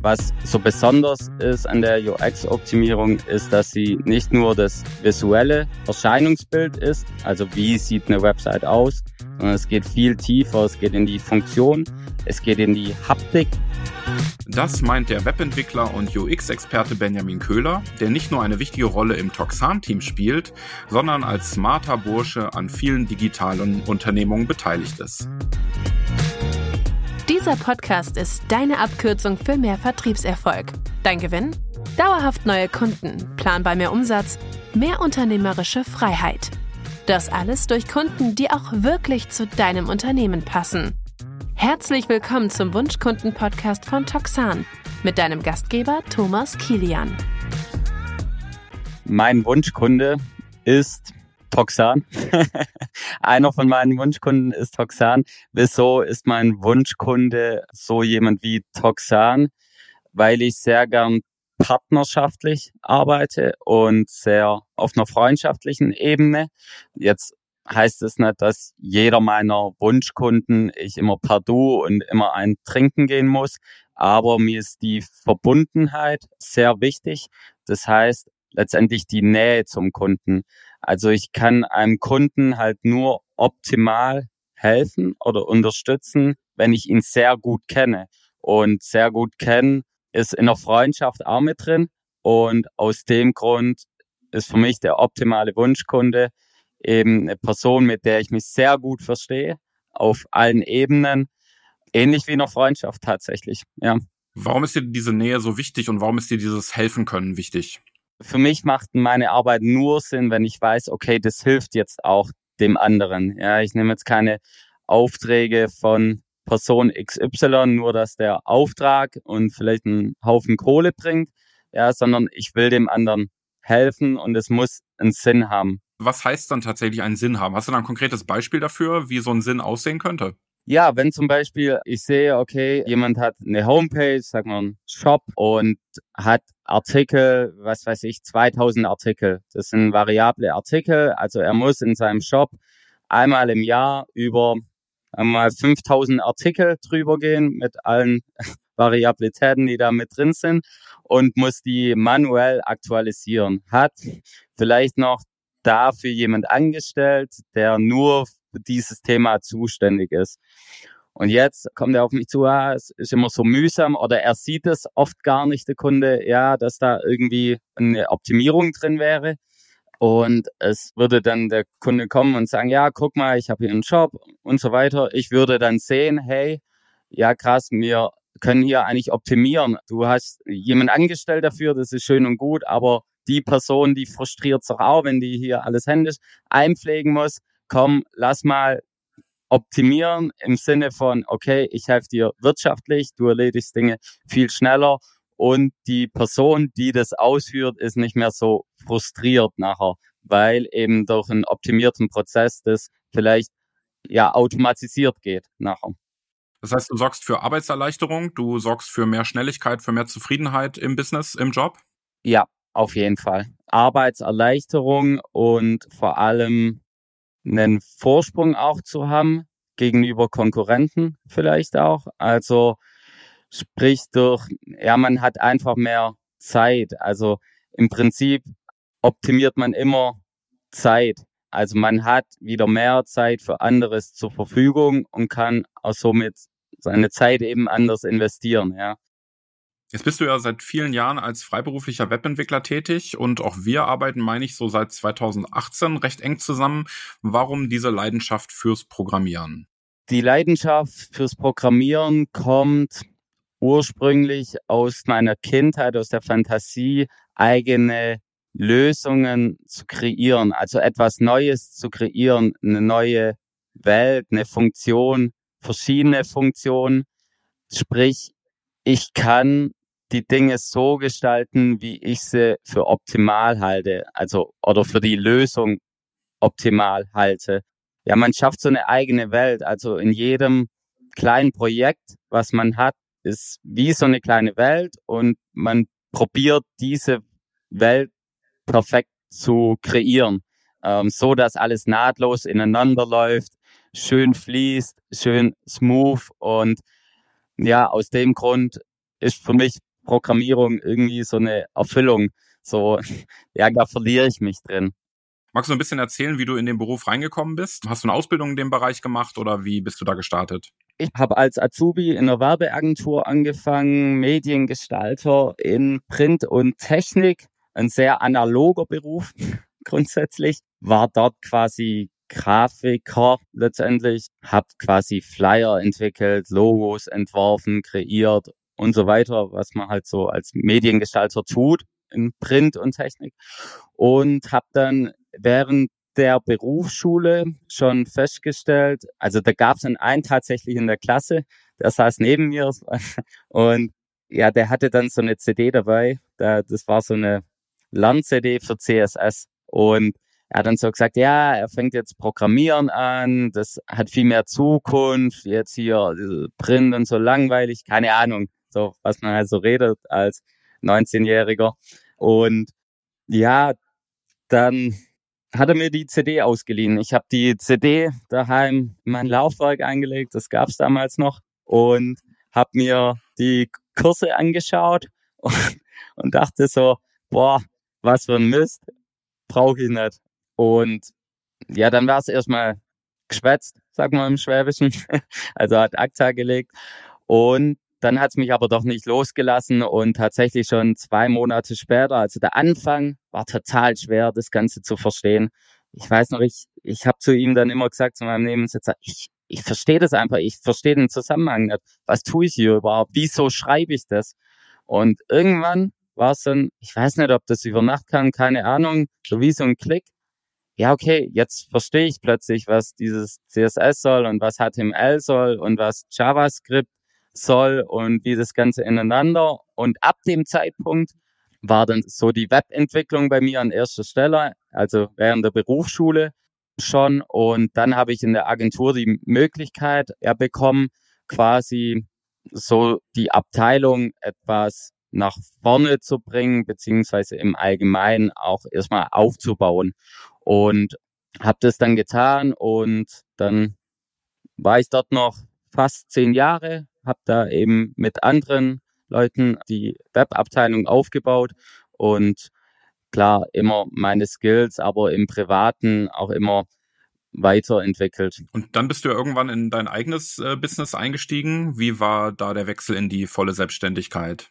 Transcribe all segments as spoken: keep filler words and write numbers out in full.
Was so besonders ist an der U X-Optimierung, ist, dass sie nicht nur das visuelle Erscheinungsbild ist, also wie sieht eine Website aus, sondern es geht viel tiefer, es geht in die Funktion, es geht in die Haptik. Das meint der Webentwickler und U X-Experte Benjamin Köhler, der nicht nur eine wichtige Rolle im Toxan-Team spielt, sondern als smarter Bursche an vielen digitalen Unternehmungen beteiligt ist. Dieser Podcast ist deine Abkürzung für mehr Vertriebserfolg. Dein Gewinn? Dauerhaft neue Kunden, planbar mehr Umsatz, mehr unternehmerische Freiheit. Das alles durch Kunden, die auch wirklich zu deinem Unternehmen passen. Herzlich willkommen zum Wunschkunden-Podcast von Toxan mit deinem Gastgeber Thomas Kilian. Mein Wunschkunde ist Toxan. Einer von meinen Wunschkunden ist Toxan. Wieso ist mein Wunschkunde so jemand wie Toxan? Weil ich sehr gern partnerschaftlich arbeite und sehr auf einer freundschaftlichen Ebene. Jetzt heißt es nicht, dass jeder meiner Wunschkunden ich immer per Du und immer ein Trinken gehen muss, aber mir ist die Verbundenheit sehr wichtig. Das heißt, letztendlich die Nähe zum Kunden. Also ich kann einem Kunden halt nur optimal helfen oder unterstützen, wenn ich ihn sehr gut kenne. Und sehr gut kennen ist in der Freundschaft auch mit drin. Und aus dem Grund ist für mich der optimale Wunschkunde eben eine Person, mit der ich mich sehr gut verstehe, auf allen Ebenen, ähnlich wie in einer Freundschaft tatsächlich, ja. Warum ist dir diese Nähe so wichtig und warum ist dir dieses Helfen können wichtig? Für mich macht meine Arbeit nur Sinn, wenn ich weiß, okay, das hilft jetzt auch dem anderen. Ja, ich nehme jetzt keine Aufträge von Person X Y, nur dass der Auftrag und vielleicht einen Haufen Kohle bringt, ja, sondern ich will dem anderen helfen und es muss einen Sinn haben. Was heißt dann tatsächlich einen Sinn haben? Hast du da ein konkretes Beispiel dafür, wie so ein Sinn aussehen könnte? Ja, wenn zum Beispiel ich sehe, okay, jemand hat eine Homepage, sagen wir einen Shop und hat Artikel, was weiß ich, zweitausend Artikel. Das sind variable Artikel, also er muss in seinem Shop einmal im Jahr über einmal fünftausend Artikel drüber gehen mit allen Variabilitäten, die da mit drin sind und muss die manuell aktualisieren. Hat vielleicht noch dafür jemand angestellt, der nur für dieses Thema zuständig ist. Und jetzt kommt er auf mich zu, ah, es ist immer so mühsam oder er sieht es oft gar nicht, der Kunde, ja, dass da irgendwie eine Optimierung drin wäre. Und es würde dann der Kunde kommen und sagen, ja, guck mal, ich habe hier einen Shop und so weiter. Ich würde dann sehen, hey, ja krass, wir können hier eigentlich optimieren. Du hast jemanden angestellt dafür, das ist schön und gut, aber die Person, die frustriert sich auch, wenn die hier alles händisch einpflegen muss. Komm, lass mal optimieren im Sinne von, okay, ich helfe dir wirtschaftlich, du erledigst Dinge viel schneller und die Person, die das ausführt, ist nicht mehr so frustriert nachher, weil eben durch einen optimierten Prozess das vielleicht ja automatisiert geht nachher. Das heißt, du sorgst für Arbeitserleichterung, du sorgst für mehr Schnelligkeit, für mehr Zufriedenheit im Business, im Job? Ja, auf jeden Fall. Arbeitserleichterung und vor allem einen Vorsprung auch zu haben gegenüber Konkurrenten vielleicht auch. Also sprich durch, ja, man hat einfach mehr Zeit. Also im Prinzip optimiert man immer Zeit. Also man hat wieder mehr Zeit für anderes zur Verfügung und kann auch somit seine Zeit eben anders investieren, ja. Jetzt bist du ja seit vielen Jahren als freiberuflicher Webentwickler tätig und auch wir arbeiten, meine ich, so seit zweitausendachtzehn recht eng zusammen. Warum diese Leidenschaft fürs Programmieren? Die Leidenschaft fürs Programmieren kommt ursprünglich aus meiner Kindheit, aus der Fantasie, eigene Lösungen zu kreieren, also etwas Neues zu kreieren, eine neue Welt, eine Funktion, verschiedene Funktionen. Sprich, ich kann die Dinge so gestalten, wie ich sie für optimal halte, also oder für die Lösung optimal halte. Ja, man schafft so eine eigene Welt, also in jedem kleinen Projekt, was man hat, ist wie so eine kleine Welt und man probiert diese Welt perfekt zu kreieren, ähm, so dass alles nahtlos ineinander läuft, schön fließt, schön smooth und ja, aus dem Grund ist für mich Programmierung irgendwie so eine Erfüllung. So, ja, da verliere ich mich drin. Magst du ein bisschen erzählen, wie du in den Beruf reingekommen bist? Hast du eine Ausbildung in dem Bereich gemacht oder wie bist du da gestartet? Ich habe als Azubi in einer Werbeagentur angefangen, Mediengestalter in Print und Technik. Ein sehr analoger Beruf grundsätzlich. War dort quasi Grafiker letztendlich, habe quasi Flyer entwickelt, Logos entworfen, kreiert und so weiter, was man halt so als Mediengestalter tut in Print und Technik. Und habe dann während der Berufsschule schon festgestellt, also da gab es einen tatsächlich in der Klasse, der saß neben mir und ja, der hatte dann so eine C D dabei, da, das war so eine Lern-C D für C S S und er hat dann so gesagt, ja, er fängt jetzt Programmieren an, das hat viel mehr Zukunft, jetzt hier Print und so langweilig, keine Ahnung, so was man halt so redet als neunzehnjähriger. Und ja, dann hat er mir die C D ausgeliehen. Ich habe die C D daheim in mein Laufwerk eingelegt, das gab es damals noch, und habe mir die Kurse angeschaut und, und dachte so, boah, was für ein Mist, brauche ich nicht. Und ja, dann war es erstmal geschwätzt, sagen wir im Schwäbischen, also hat Akta gelegt. Und dann hat es mich aber doch nicht losgelassen und tatsächlich schon zwei Monate später, also der Anfang war total schwer, das Ganze zu verstehen. Ich weiß noch, ich ich habe zu ihm dann immer gesagt, zu meinem Nebensitzer, ich ich verstehe das einfach, ich verstehe den Zusammenhang nicht. Was tue ich hier überhaupt? Wieso schreibe ich das? Und irgendwann war es dann, ich weiß nicht, ob das über Nacht kam, keine Ahnung, so wie so ein Klick. Ja, okay, jetzt verstehe ich plötzlich, was dieses C S S soll und was H T M L soll und was JavaScript soll und wie das Ganze ineinander. Und ab dem Zeitpunkt war dann so die Webentwicklung bei mir an erster Stelle, also während der Berufsschule schon. Und dann habe ich in der Agentur die Möglichkeit ja, bekommen, quasi so die Abteilung etwas nach vorne zu bringen, beziehungsweise im Allgemeinen auch erstmal aufzubauen. Und habe das dann getan und dann war ich dort noch fast zehn Jahre, habe da eben mit anderen Leuten die Webabteilung aufgebaut und klar immer meine Skills, aber im Privaten auch immer weiterentwickelt. Und dann bist du ja irgendwann in dein eigenes äh, Business eingestiegen. Wie war da der Wechsel in die volle Selbstständigkeit?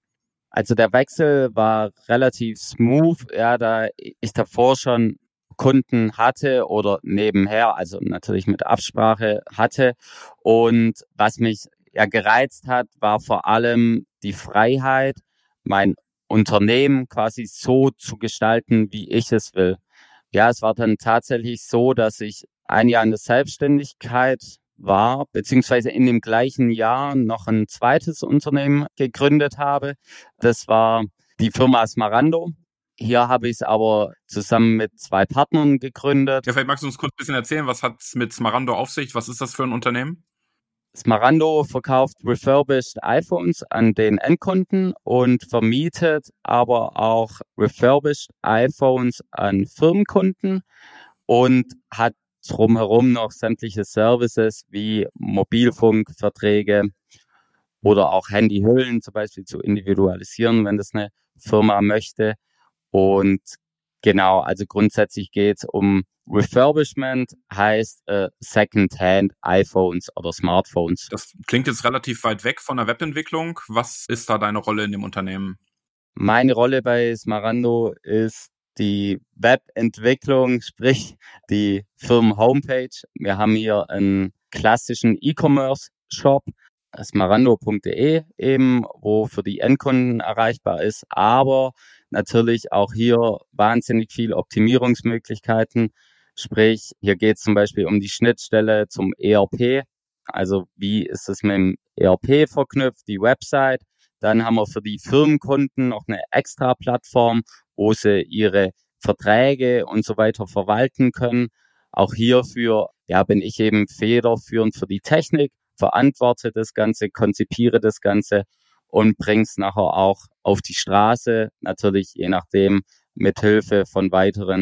Also der Wechsel war relativ smooth, ja, da ich davor schon Kunden hatte oder nebenher, also natürlich mit Absprache hatte. Und was mich ja gereizt hat, war vor allem die Freiheit, mein Unternehmen quasi so zu gestalten, wie ich es will. Ja, es war dann tatsächlich so, dass ich ein Jahr in der Selbstständigkeit war, beziehungsweise in dem gleichen Jahr noch ein zweites Unternehmen gegründet habe. Das war die Firma Smarando. Hier habe ich es aber zusammen mit zwei Partnern gegründet. Ja, vielleicht magst du uns kurz ein bisschen erzählen, was hat es mit Smarando auf sich? Was ist das für ein Unternehmen? Smarando verkauft refurbished iPhones an den Endkunden und vermietet aber auch refurbished iPhones an Firmenkunden und hat drumherum noch sämtliche Services wie Mobilfunkverträge oder auch Handyhüllen zum Beispiel zu individualisieren, wenn das eine Firma möchte. Und genau, also grundsätzlich geht es um Refurbishment, heißt äh, Secondhand iPhones oder Smartphones. Das klingt jetzt relativ weit weg von der Webentwicklung. Was ist da deine Rolle in dem Unternehmen? Meine Rolle bei Smarando ist die Webentwicklung, sprich die Firmen-Homepage. Wir haben hier einen klassischen E-Commerce-Shop, smarando punkt de eben, wo für die Endkunden erreichbar ist, aber natürlich auch hier wahnsinnig viel Optimierungsmöglichkeiten. Sprich, hier geht es zum Beispiel um die Schnittstelle zum E R P. Also wie ist es mit dem E R P verknüpft, die Website. Dann haben wir für die Firmenkunden noch eine extra Plattform, wo sie ihre Verträge und so weiter verwalten können. Auch hierfür ja, bin ich eben federführend für die Technik, verantworte das Ganze, konzipiere das Ganze und bringe es nachher auch auf die Straße, natürlich je nachdem mit Hilfe von weiteren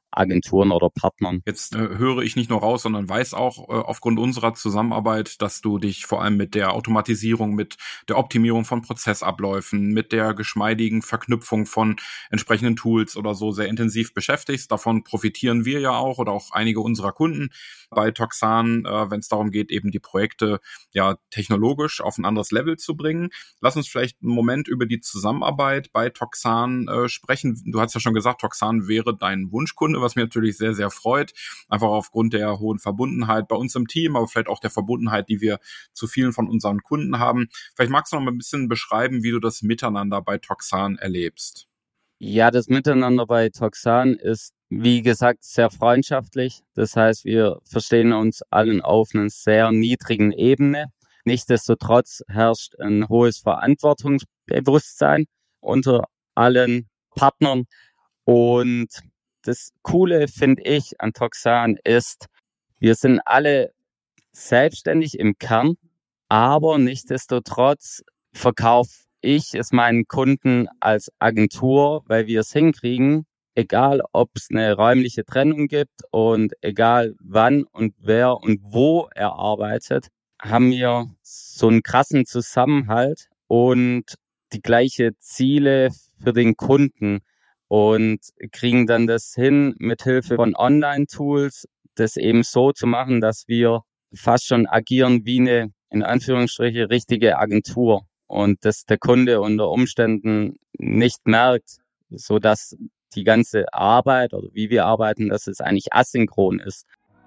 Agenturen oder Partnern. Jetzt äh, höre ich nicht nur raus, sondern weiß auch äh, aufgrund unserer Zusammenarbeit, dass du dich vor allem mit der Automatisierung, mit der Optimierung von Prozessabläufen, mit der geschmeidigen Verknüpfung von entsprechenden Tools oder so sehr intensiv beschäftigst. Davon profitieren wir ja auch oder auch einige unserer Kunden bei Toxan, äh, wenn es darum geht, eben die Projekte ja technologisch auf ein anderes Level zu bringen. Lass uns vielleicht einen Moment über die Zusammenarbeit bei Toxan äh, sprechen. Du hast ja schon gesagt, Toxan wäre dein Wunschkunde, was mir natürlich sehr, sehr freut. Einfach aufgrund der hohen Verbundenheit bei uns im Team, aber vielleicht auch der Verbundenheit, die wir zu vielen von unseren Kunden haben. Vielleicht magst du noch mal ein bisschen beschreiben, wie du das Miteinander bei Toxan erlebst. Ja, das Miteinander bei Toxan ist, wie gesagt, sehr freundschaftlich. Das heißt, wir verstehen uns allen auf einer sehr niedrigen Ebene. Nichtsdestotrotz herrscht ein hohes Verantwortungsbewusstsein unter allen Partnern. Und das Coole, finde ich, an Toxan ist, wir sind alle selbstständig im Kern, aber nichtsdestotrotz verkaufe ich es meinen Kunden als Agentur, weil wir es hinkriegen, egal ob es eine räumliche Trennung gibt und egal wann und wer und wo er arbeitet, haben wir so einen krassen Zusammenhalt und die gleichen Ziele für den Kunden und kriegen dann das hin, mit Hilfe von Online-Tools das eben so zu machen, dass wir fast schon agieren wie eine, in Anführungsstrichen, richtige Agentur. Und das der Kunde unter Umständen nicht merkt, so dass die ganze Arbeit oder wie wir arbeiten, dass es eigentlich asynchron ist.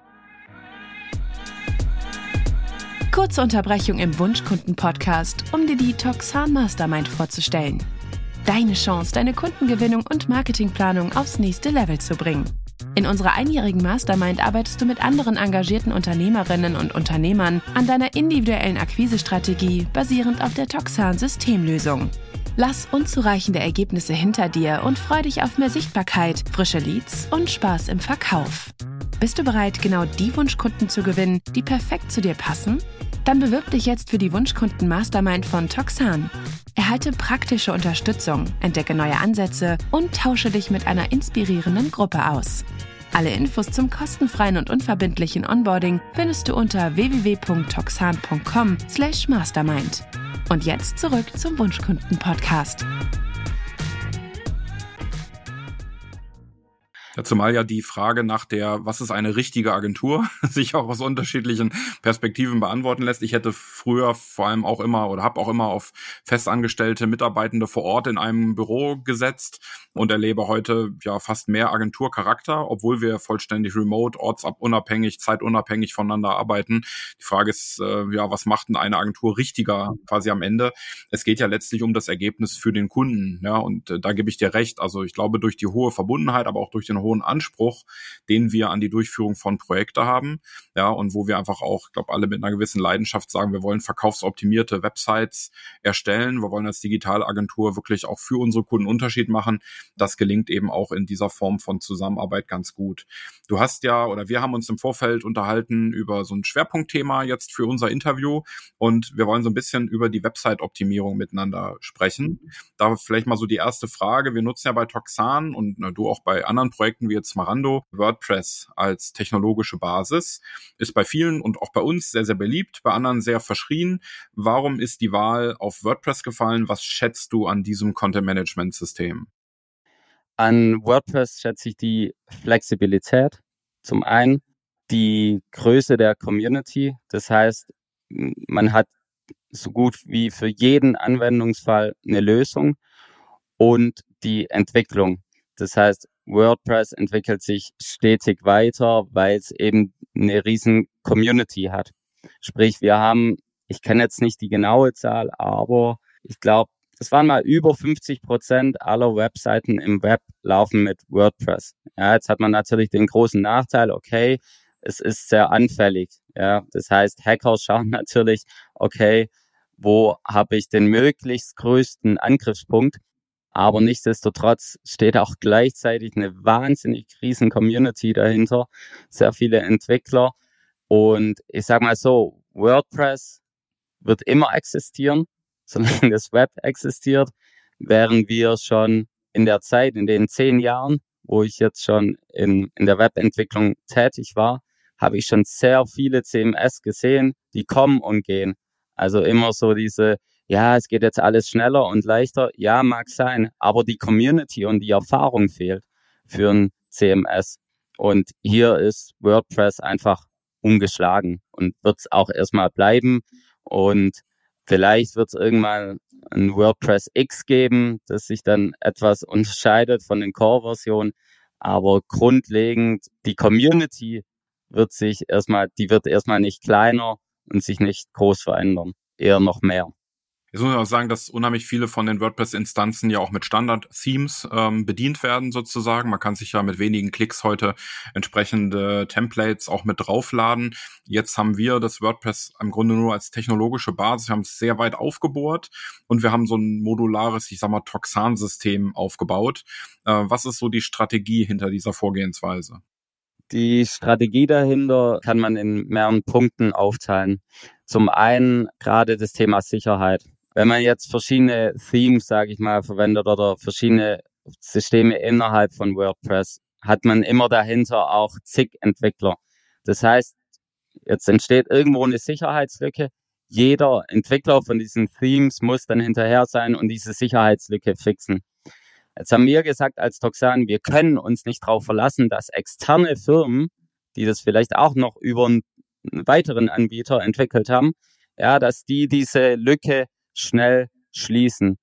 Kurze Unterbrechung im Wunschkunden-Podcast, um dir die Toxan Mastermind vorzustellen. Deine Chance, deine Kundengewinnung und Marketingplanung aufs nächste Level zu bringen. In unserer einjährigen Mastermind arbeitest du mit anderen engagierten Unternehmerinnen und Unternehmern an deiner individuellen Akquisestrategie basierend auf der Toxan-Systemlösung. Lass unzureichende Ergebnisse hinter dir und freu dich auf mehr Sichtbarkeit, frische Leads und Spaß im Verkauf. Bist du bereit, genau die Wunschkunden zu gewinnen, die perfekt zu dir passen? Dann bewirb dich jetzt für die Wunschkunden Mastermind von Toxan. Erhalte praktische Unterstützung, entdecke neue Ansätze und tausche dich mit einer inspirierenden Gruppe aus. Alle Infos zum kostenfreien und unverbindlichen Onboarding findest du unter w w w punkt toxan punkt com slash mastermind. Und jetzt zurück zum Wunschkunden-Podcast. Ja, zumal ja die Frage nach der, was ist eine richtige Agentur, sich auch aus unterschiedlichen Perspektiven beantworten lässt. Ich hätte früher vor allem auch immer oder habe auch immer auf festangestellte Mitarbeitende vor Ort in einem Büro gesetzt und erlebe heute ja fast mehr Agenturcharakter, obwohl wir vollständig remote, ortsunabhängig, zeitunabhängig voneinander arbeiten. Die Frage ist, äh, ja, was macht denn eine Agentur richtiger quasi am Ende? Es geht ja letztlich um das Ergebnis für den Kunden, ja, und äh, da gebe ich dir recht. Also ich glaube, durch die hohe Verbundenheit, aber auch durch den hohen Anspruch, den wir an die Durchführung von Projekten haben, ja, und wo wir einfach auch, ich glaube, alle mit einer gewissen Leidenschaft sagen, wir wollen verkaufsoptimierte Websites erstellen, wir wollen als Digitalagentur wirklich auch für unsere Kunden Unterschied machen. Das gelingt eben auch in dieser Form von Zusammenarbeit ganz gut. Du hast ja, oder wir haben uns im Vorfeld unterhalten über so ein Schwerpunktthema jetzt für unser Interview und wir wollen so ein bisschen über die Website-Optimierung miteinander sprechen. Da vielleicht mal so die erste Frage. Wir nutzen ja bei Toxan und na, du auch bei anderen Projekten wie jetzt Smarando, WordPress als technologische Basis. Ist bei vielen und auch bei uns sehr, sehr beliebt, bei anderen sehr verschrien. Warum ist die Wahl auf WordPress gefallen? Was schätzt du an diesem Content-Management-System? An WordPress schätze ich die Flexibilität. Zum einen die Größe der Community. Das heißt, man hat so gut wie für jeden Anwendungsfall eine Lösung und die Entwicklung. Das heißt, WordPress entwickelt sich stetig weiter, weil es eben eine riesen Community hat. Sprich, wir haben, ich kenne jetzt nicht die genaue Zahl, aber ich glaube, es waren mal über fünfzig Prozent aller Webseiten im Web laufen mit WordPress. Ja, jetzt hat man natürlich den großen Nachteil, okay, es ist sehr anfällig. Ja, das heißt, Hacker schauen natürlich, okay, wo habe ich den möglichst größten Angriffspunkt? Aber nichtsdestotrotz steht auch gleichzeitig eine wahnsinnig riesen Community dahinter, sehr viele Entwickler. Und ich sag mal so, WordPress wird immer existieren, solange das Web existiert, wären wir schon in der Zeit, in den zehn Jahren, wo ich jetzt schon in, in der Webentwicklung tätig war, habe ich schon sehr viele C M S gesehen, die kommen und gehen. Also immer so diese, ja, es geht jetzt alles schneller und leichter. Ja, mag sein, aber die Community und die Erfahrung fehlt für ein C M S. Und hier ist WordPress einfach ungeschlagen und wird es auch erstmal bleiben. Und vielleicht wird es irgendwann ein WordPress X geben, das sich dann etwas unterscheidet von den Core-Versionen. Aber grundlegend, die Community wird sich erstmal, die wird erstmal nicht kleiner und sich nicht groß verändern, eher noch mehr. Jetzt muss man auch sagen, dass unheimlich viele von den WordPress-Instanzen ja auch mit Standard-Themes ähm, bedient werden sozusagen. Man kann sich ja mit wenigen Klicks heute entsprechende Templates auch mit draufladen. Jetzt haben wir das WordPress im Grunde nur als technologische Basis. Wir haben es sehr weit aufgebohrt und wir haben so ein modulares, ich sag mal, Toxan-System aufgebaut. Äh, was ist so die Strategie hinter dieser Vorgehensweise? Die Strategie dahinter kann man in mehreren Punkten aufteilen. Zum einen gerade das Thema Sicherheit. Wenn man jetzt verschiedene Themes, sage ich mal, verwendet oder verschiedene Systeme innerhalb von WordPress, hat man immer dahinter auch zig Entwickler. Das heißt, jetzt entsteht irgendwo eine Sicherheitslücke. Jeder Entwickler von diesen Themes muss dann hinterher sein und diese Sicherheitslücke fixen. Jetzt haben wir gesagt als Toxan, wir können uns nicht darauf verlassen, dass externe Firmen, die das vielleicht auch noch über einen weiteren Anbieter entwickelt haben, ja, dass die diese Lücke schnell schließen.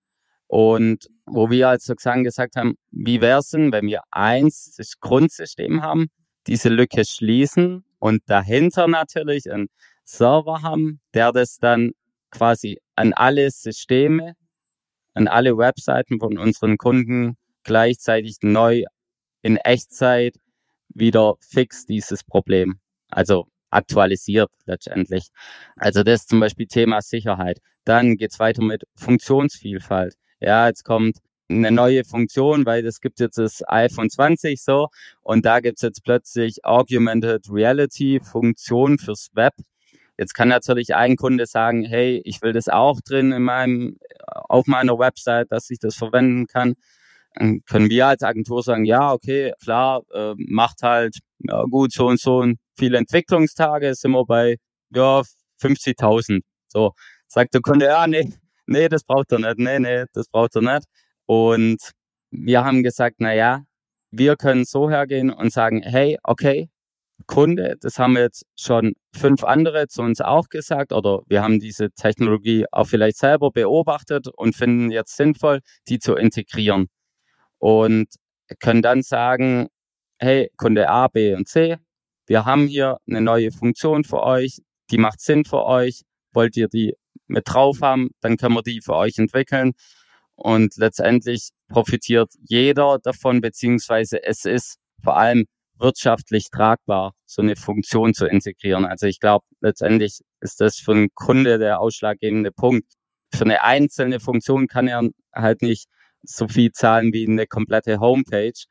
Und wo wir als Toxan gesagt haben, wie wäre es denn, wenn wir eins, das Grundsystem haben, diese Lücke schließen und dahinter natürlich einen Server haben, der das dann quasi an alle Systeme, an alle Webseiten von unseren Kunden gleichzeitig neu in Echtzeit wieder fixt dieses Problem. Also aktualisiert letztendlich. Also das ist zum Beispiel Thema Sicherheit. Dann geht's weiter mit Funktionsvielfalt. Ja, jetzt kommt eine neue Funktion, weil es gibt jetzt das iPhone zwanzig so und da gibt's jetzt plötzlich Augmented Reality Funktion fürs Web. Jetzt kann natürlich ein Kunde sagen, hey, ich will das auch drin in meinem, auf meiner Website, dass ich das verwenden kann. Dann können wir als Agentur sagen, ja, okay, klar, äh, macht halt, ja gut, so und so und viele Entwicklungstage, sind wir bei, ja, fünfzigtausend. So, sagt der Kunde, ja, nee, nee, das braucht er nicht, nee, nee, das braucht er nicht. Und wir haben gesagt, na ja, wir können so hergehen und sagen, hey, okay, Kunde, das haben jetzt schon fünf andere zu uns auch gesagt oder wir haben diese Technologie auch vielleicht selber beobachtet und finden jetzt sinnvoll, die zu integrieren. Und können dann sagen, hey, Kunde A, B und C, wir haben hier eine neue Funktion für euch, die macht Sinn für euch, wollt ihr die mit drauf haben, dann können wir die für euch entwickeln und letztendlich profitiert jeder davon, beziehungsweise es ist vor allem wirtschaftlich tragbar, so eine Funktion zu integrieren. Also ich glaube, letztendlich ist das für einen Kunde der ausschlaggebende Punkt. Für eine einzelne Funktion kann er halt nicht so viel zahlen wie eine komplette Homepage,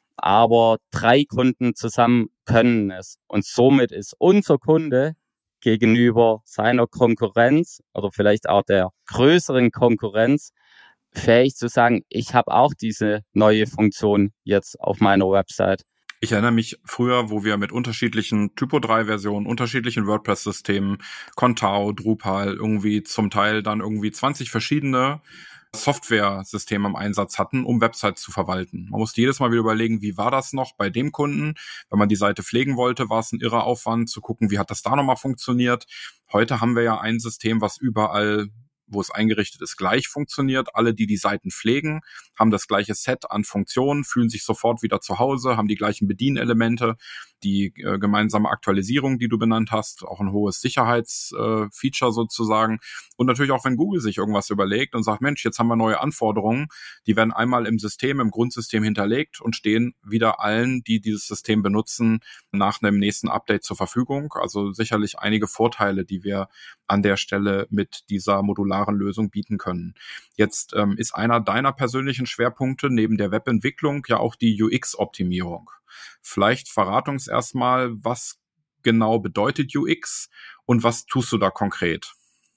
aber drei Kunden zusammen können es. Und somit ist unser Kunde gegenüber seiner Konkurrenz oder vielleicht auch der größeren Konkurrenz fähig zu sagen, ich habe auch diese neue Funktion jetzt auf meiner Website. Ich erinnere mich früher, wo wir mit unterschiedlichen Typo drei Versionen, unterschiedlichen WordPress-Systemen, Contao, Drupal, irgendwie zum Teil dann irgendwie zwanzig verschiedene Software-Systeme im Einsatz hatten, um Websites zu verwalten. Man musste jedes Mal wieder überlegen, wie war das noch bei dem Kunden? Wenn man die Seite pflegen wollte, war es ein irrer Aufwand zu gucken, wie hat das da nochmal funktioniert. Heute haben wir ja ein System, was überall, wo es eingerichtet ist, gleich funktioniert. Alle, die die Seiten pflegen, haben das gleiche Set an Funktionen, fühlen sich sofort wieder zu Hause, haben die gleichen Bedienelemente, die äh, gemeinsame Aktualisierung, die du benannt hast, auch ein hohes Sicherheitsfeature äh, sozusagen. Und natürlich auch, wenn Google sich irgendwas überlegt und sagt, Mensch, jetzt haben wir neue Anforderungen, die werden einmal im System, im Grundsystem hinterlegt und stehen wieder allen, die dieses System benutzen, nach einem nächsten Update zur Verfügung. Also sicherlich einige Vorteile, die wir an der Stelle mit dieser modularen Lösung bieten können. Jetzt ähm, ist einer deiner persönlichen Schwerpunkte neben der Webentwicklung ja auch die U X-Optimierung. Vielleicht verrat uns erstmal, was genau bedeutet U X und was tust du da konkret?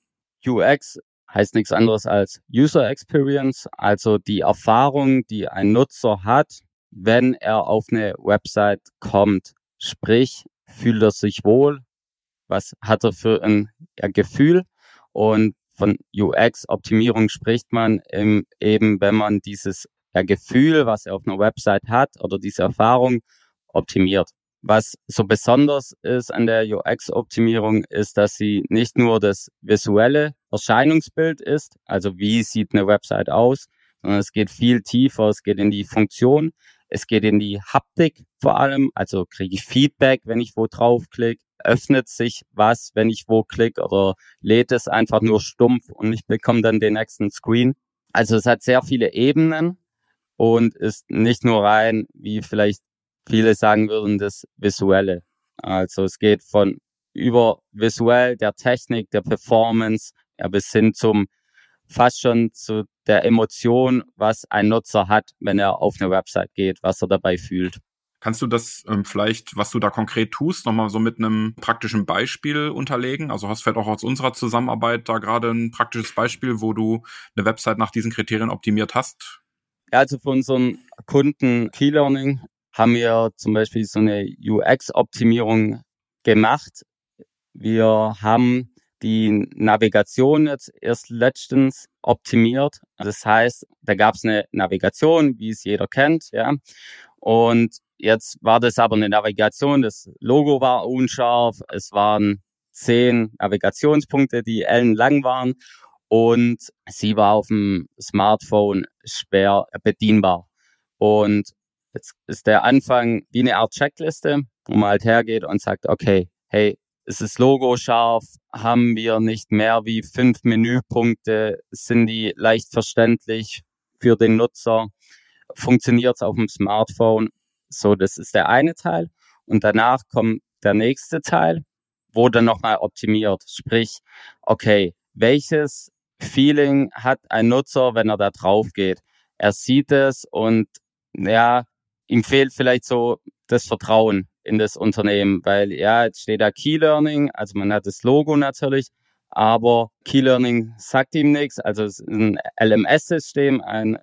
U X heißt nichts anderes als User Experience, also die Erfahrung, die ein Nutzer hat wenn er auf eine Website kommt. Sprich, fühlt er sich wohl? Was hat er für ein ja, Gefühl? Und von U X-Optimierung spricht man im, eben, wenn man dieses ja, Gefühl, was er auf einer Website hat oder diese Erfahrung optimiert. Was so besonders ist an der U X-Optimierung, ist, dass sie nicht nur das visuelle Erscheinungsbild ist, also wie sieht eine Website aus, sondern es geht viel tiefer, es geht in die Funktion, es geht in die Haptik vor allem, also kriege ich Feedback, wenn ich wo draufklicke, öffnet sich was, wenn ich wo klicke oder lädt es einfach nur stumpf und ich bekomme dann den nächsten Screen. Also es hat sehr viele Ebenen und ist nicht nur rein, wie vielleicht viele sagen würden, das Visuelle. Also es geht von über visuell, der Technik, der Performance, ja, bis hin zum fast schon zu der Emotion, was ein Nutzer hat, wenn er auf eine Website geht, was er dabei fühlt. Kannst du das ähm, vielleicht, was du da konkret tust, nochmal so mit einem praktischen Beispiel unterlegen? Also hast du vielleicht auch aus unserer Zusammenarbeit da gerade ein praktisches Beispiel, wo du eine Website nach diesen Kriterien optimiert hast? Ja, also für unseren Kunden Key Learning haben wir zum Beispiel so eine U X-Optimierung gemacht. Wir haben die Navigation jetzt erst letztens optimiert. Das heißt, da gab es eine Navigation, wie es jeder kennt, ja. Und jetzt war das aber eine Navigation, das Logo war unscharf, es waren zehn Navigationspunkte, die ellenlang waren und sie war auf dem Smartphone schwer bedienbar. Und jetzt ist der Anfang wie eine Art Checkliste, wo man halt hergeht und sagt, okay, hey, ist das Logo scharf? Haben wir nicht mehr wie fünf Menüpunkte? Sind die leicht verständlich für den Nutzer? Funktioniert es auf dem Smartphone? So, das ist der eine Teil. Und danach kommt der nächste Teil, wo dann nochmal optimiert. Sprich, okay, welches Feeling hat ein Nutzer, wenn er da drauf geht? Er sieht es und ja, ihm fehlt vielleicht so das Vertrauen in das Unternehmen, weil ja, jetzt steht da Key Learning, also man hat das Logo natürlich, aber Key Learning sagt ihm nichts, also es ist ein L M S-System, ein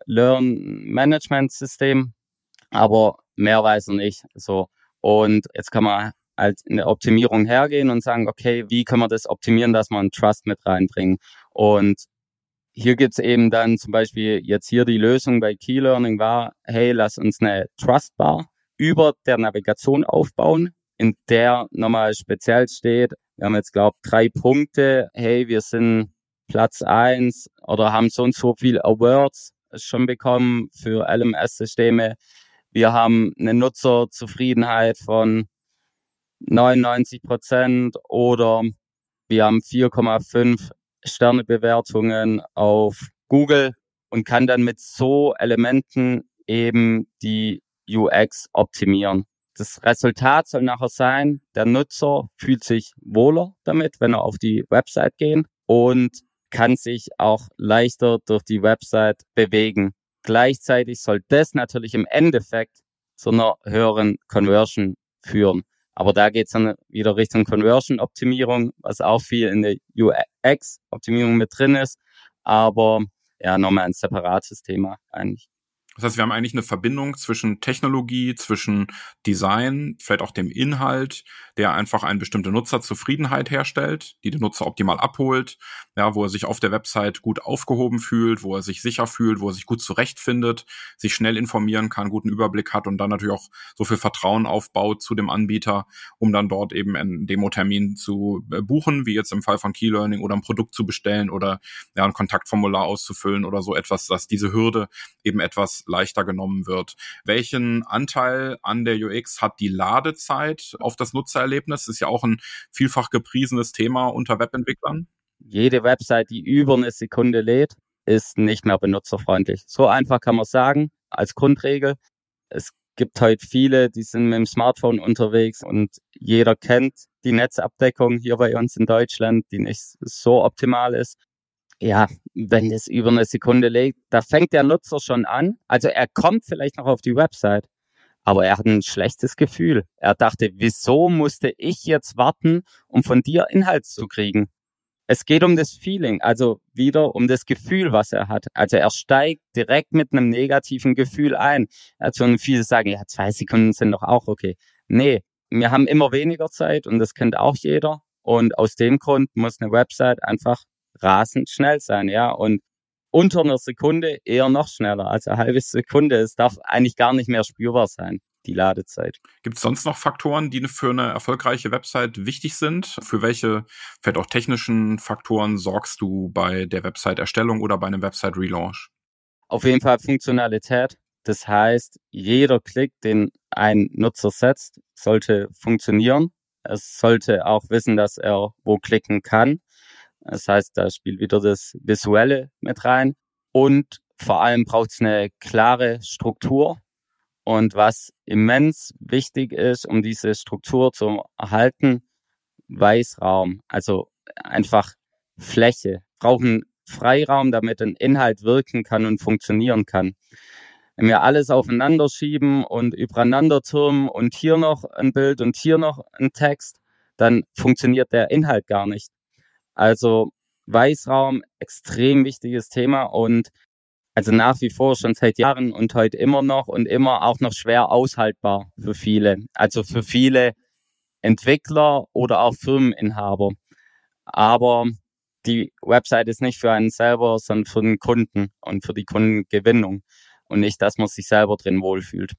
Learn-Management-System, aber mehr weiß er nicht. So. Und jetzt kann man halt in der Optimierung hergehen und sagen, okay, wie können wir das optimieren, dass wir einen Trust mit reinbringen? Und hier gibt's eben dann zum Beispiel jetzt hier die Lösung bei Key Learning war, hey, lass uns eine Trustbar über der Navigation aufbauen, in der nochmal speziell steht, wir haben jetzt, glaube ich, drei Punkte, hey, wir sind Platz eins oder haben so und so viel Awards schon bekommen für L M S-Systeme. Wir haben eine Nutzerzufriedenheit von neunundneunzig Prozent oder wir haben vier Komma fünf Sternebewertungen auf Google und kann dann mit so Elementen eben die U X optimieren. Das Resultat soll nachher sein, der Nutzer fühlt sich wohler damit, wenn er auf die Website geht und kann sich auch leichter durch die Website bewegen. Gleichzeitig soll das natürlich im Endeffekt zu einer höheren Conversion führen. Aber da geht's dann wieder Richtung Conversion-Optimierung, was auch viel in der U X-Optimierung mit drin ist. Aber ja, nochmal ein separates Thema eigentlich. Das heißt, wir haben eigentlich eine Verbindung zwischen Technologie, zwischen Design, vielleicht auch dem Inhalt, der einfach eine bestimmte Nutzerzufriedenheit herstellt, die den Nutzer optimal abholt, ja, wo er sich auf der Website gut aufgehoben fühlt, wo er sich sicher fühlt, wo er sich gut zurechtfindet, sich schnell informieren kann, guten Überblick hat und dann natürlich auch so viel Vertrauen aufbaut zu dem Anbieter, um dann dort eben einen Demo-Termin zu buchen, wie jetzt im Fall von Key Learning, oder ein Produkt zu bestellen oder ja, ein Kontaktformular auszufüllen oder so etwas, dass diese Hürde eben etwas leichter genommen wird. Welchen Anteil an der U X hat die Ladezeit auf das Nutzererlebnis? Das ist ja auch ein vielfach gepriesenes Thema unter Webentwicklern. Jede Website, die über eine Sekunde lädt, ist nicht mehr benutzerfreundlich. So einfach kann man sagen, als Grundregel. Es gibt heute viele, die sind mit dem Smartphone unterwegs und jeder kennt die Netzabdeckung hier bei uns in Deutschland, die nicht so optimal ist. Ja, wenn es über eine Sekunde lädt, da fängt der Nutzer schon an. Also er kommt vielleicht noch auf die Website, aber er hat ein schlechtes Gefühl. Er dachte, wieso musste ich jetzt warten, um von dir Inhalt zu kriegen? Es geht um das Feeling, also wieder um das Gefühl, was er hat. Also er steigt direkt mit einem negativen Gefühl ein. Also viele sagen, ja, zwei Sekunden sind doch auch okay. Nee, wir haben immer weniger Zeit und das kennt auch jeder. Und aus dem Grund muss eine Website einfach rasend schnell sein, ja. Und unter einer Sekunde eher noch schneller, also eine halbe Sekunde. Es darf eigentlich gar nicht mehr spürbar sein, die Ladezeit. Gibt es sonst noch Faktoren, die für eine erfolgreiche Website wichtig sind? Für welche, vielleicht auch technischen Faktoren sorgst du bei der Website-Erstellung oder bei einem Website-Relaunch? Auf jeden Fall Funktionalität. Das heißt, jeder Klick, den ein Nutzer setzt, sollte funktionieren. Es sollte auch wissen, dass er wo klicken kann. Das heißt, da spielt wieder das Visuelle mit rein. Und vor allem braucht es eine klare Struktur. Und was immens wichtig ist, um diese Struktur zu erhalten, Weißraum, also einfach Fläche. Wir brauchen Freiraum, damit ein Inhalt wirken kann und funktionieren kann. Wenn wir alles aufeinander schieben und übereinander türmen und hier noch ein Bild und hier noch ein Text, dann funktioniert der Inhalt gar nicht. Also Weißraum, extrem wichtiges Thema und also nach wie vor schon seit Jahren und heute immer noch und immer auch noch schwer aushaltbar für viele. Also für viele Entwickler oder auch Firmeninhaber. Aber die Website ist nicht für einen selber, sondern für den Kunden und für die Kundengewinnung. Und nicht, dass man sich selber drin wohlfühlt.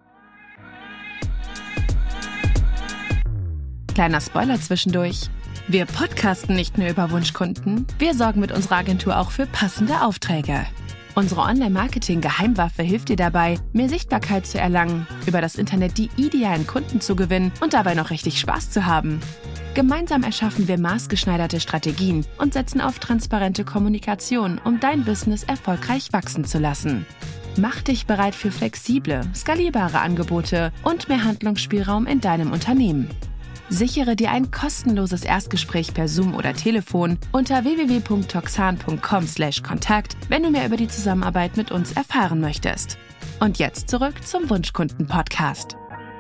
Kleiner Spoiler zwischendurch. Wir podcasten nicht nur über Wunschkunden, wir sorgen mit unserer Agentur auch für passende Aufträge. Unsere Online-Marketing-Geheimwaffe hilft dir dabei, mehr Sichtbarkeit zu erlangen, über das Internet die idealen Kunden zu gewinnen und dabei noch richtig Spaß zu haben. Gemeinsam erschaffen wir maßgeschneiderte Strategien und setzen auf transparente Kommunikation, um dein Business erfolgreich wachsen zu lassen. Mach dich bereit für flexible, skalierbare Angebote und mehr Handlungsspielraum in deinem Unternehmen. Sichere dir ein kostenloses Erstgespräch per Zoom oder Telefon unter w w w punkt toxan punkt com slash kontakt, wenn du mehr über die Zusammenarbeit mit uns erfahren möchtest. Und jetzt zurück zum Wunschkunden-Podcast.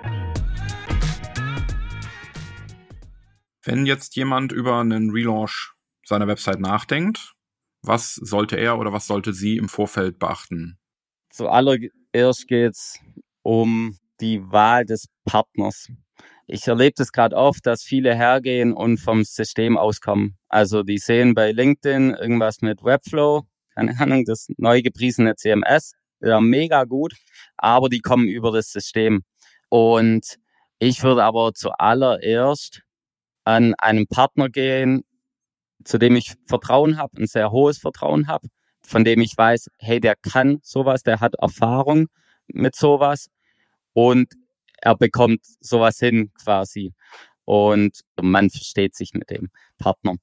Wenn jetzt jemand über einen Relaunch seiner Website nachdenkt, was sollte er oder was sollte sie im Vorfeld beachten? Zuallererst geht es um die Wahl des Partners. Ich erlebe das gerade oft, dass viele hergehen und vom System auskommen. Also die sehen bei LinkedIn irgendwas mit Webflow, keine Ahnung, das neu gepriesene C M S, ja mega gut, aber die kommen über das System. Und ich würde aber zuallererst an einen Partner gehen, zu dem ich Vertrauen habe, ein sehr hohes Vertrauen habe, von dem ich weiß, hey, der kann sowas, der hat Erfahrung mit sowas und er bekommt sowas hin quasi und man versteht sich mit dem Partner.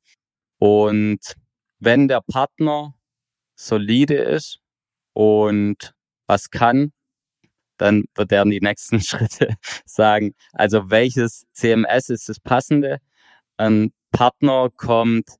Und wenn der Partner solide ist und was kann, dann wird er die nächsten Schritte sagen. Also welches C M S ist das passende? Ein Partner kommt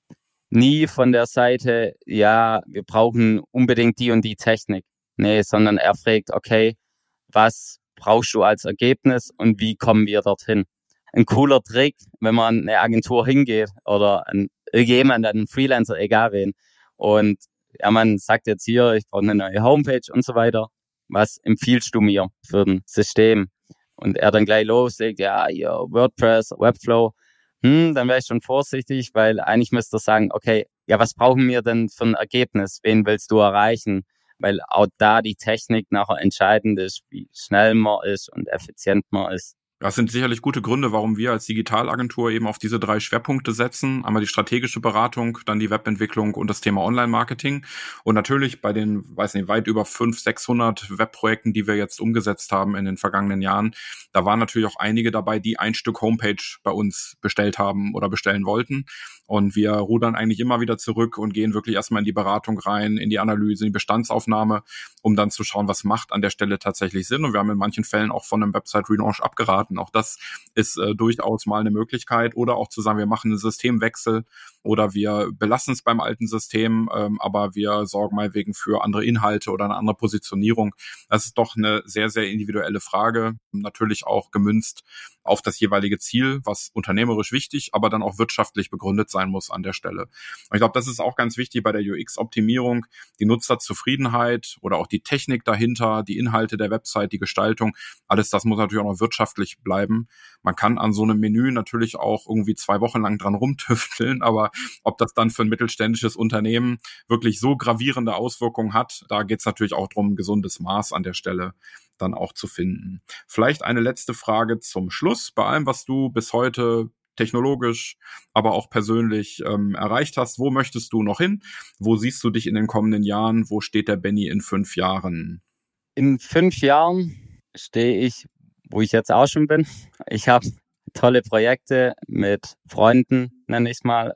nie von der Seite, ja, wir brauchen unbedingt die und die Technik. Nee, sondern er fragt, okay, was brauchst du als Ergebnis und wie kommen wir dorthin? Ein cooler Trick, wenn man eine Agentur hingeht oder ein, jemand, ein Freelancer, egal wen. Und ja, man sagt jetzt hier, ich brauche eine neue Homepage und so weiter. Was empfiehlst du mir für ein System? Und er dann gleich loslegt, ja, hier WordPress, Webflow. Hm, dann wäre ich schon vorsichtig, weil eigentlich müsste er sagen, okay, ja, was brauchen wir denn für ein Ergebnis? Wen willst du erreichen? Weil auch da die Technik nachher entscheidend ist, wie schnell man ist und effizient man ist. Das sind sicherlich gute Gründe, warum wir als Digitalagentur eben auf diese drei Schwerpunkte setzen. Einmal die strategische Beratung, dann die Webentwicklung und das Thema Online-Marketing. Und natürlich bei den, weiß nicht, weit über fünfhundert, sechshundert Webprojekten, die wir jetzt umgesetzt haben in den vergangenen Jahren, da waren natürlich auch einige dabei, die ein Stück Homepage bei uns bestellt haben oder bestellen wollten. Und wir rudern eigentlich immer wieder zurück und gehen wirklich erstmal in die Beratung rein, in die Analyse, in die Bestandsaufnahme, um dann zu schauen, was macht an der Stelle tatsächlich Sinn. Und wir haben in manchen Fällen auch von einem Website-Relaunch abgeraten. Auch das ist äh, durchaus mal eine Möglichkeit. Oder auch zu sagen, wir machen einen Systemwechsel oder wir belassen es beim alten System, ähm, aber wir sorgen mal wegen für andere Inhalte oder eine andere Positionierung. Das ist doch eine sehr, sehr individuelle Frage. Natürlich auch gemünzt auf das jeweilige Ziel, was unternehmerisch wichtig, aber dann auch wirtschaftlich begründet sein muss an der Stelle. Und ich glaube, das ist auch ganz wichtig bei der U X-Optimierung, die Nutzerzufriedenheit oder auch die Technik dahinter, die Inhalte der Website, die Gestaltung, alles das muss natürlich auch noch wirtschaftlich bleiben. Man kann an so einem Menü natürlich auch irgendwie zwei Wochen lang dran rumtüfteln, aber ob das dann für ein mittelständisches Unternehmen wirklich so gravierende Auswirkungen hat, da geht es natürlich auch darum, ein gesundes Maß an der Stelle dann auch zu finden. Vielleicht eine letzte Frage zum Schluss. Bei allem, was du bis heute technologisch, aber auch persönlich ähm, erreicht hast, wo möchtest du noch hin? Wo siehst du dich in den kommenden Jahren? Wo steht der Benny in fünf Jahren? In fünf Jahren stehe ich, wo ich jetzt auch schon bin. Ich habe tolle Projekte mit Freunden, nenne ich es mal,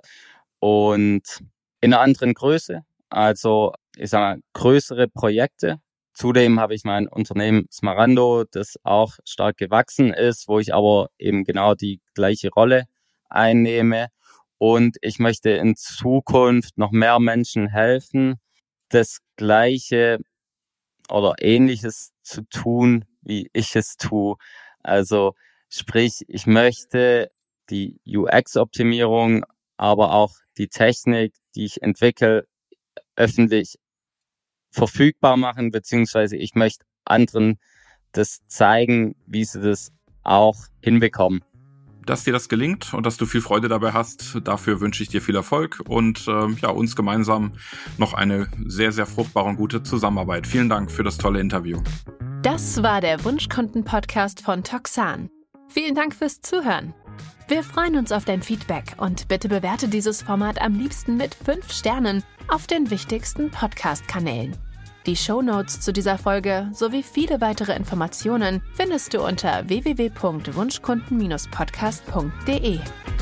und in einer anderen Größe. Also ich sage mal, größere Projekte. Zudem habe ich mein Unternehmen Smarando, das auch stark gewachsen ist, wo ich aber eben genau die gleiche Rolle einnehme. Und ich möchte in Zukunft noch mehr Menschen helfen, das Gleiche oder Ähnliches zu tun, wie ich es tue. Also sprich, ich möchte die U X-Optimierung, aber auch die Technik, die ich entwickle, öffentlich verfügbar machen, beziehungsweise ich möchte anderen das zeigen, wie sie das auch hinbekommen. Dass dir das gelingt und dass du viel Freude dabei hast, dafür wünsche ich dir viel Erfolg und äh, ja, uns gemeinsam noch eine sehr, sehr fruchtbare und gute Zusammenarbeit. Vielen Dank für das tolle Interview. Das war der Wunschkunden-Podcast von Toxan. Vielen Dank fürs Zuhören. Wir freuen uns auf dein Feedback und bitte bewerte dieses Format am liebsten mit fünf Sternen auf den wichtigsten Podcast-Kanälen. Die Shownotes zu dieser Folge sowie viele weitere Informationen findest du unter w w w punkt wunschkunden Bindestrich podcast punkt d e.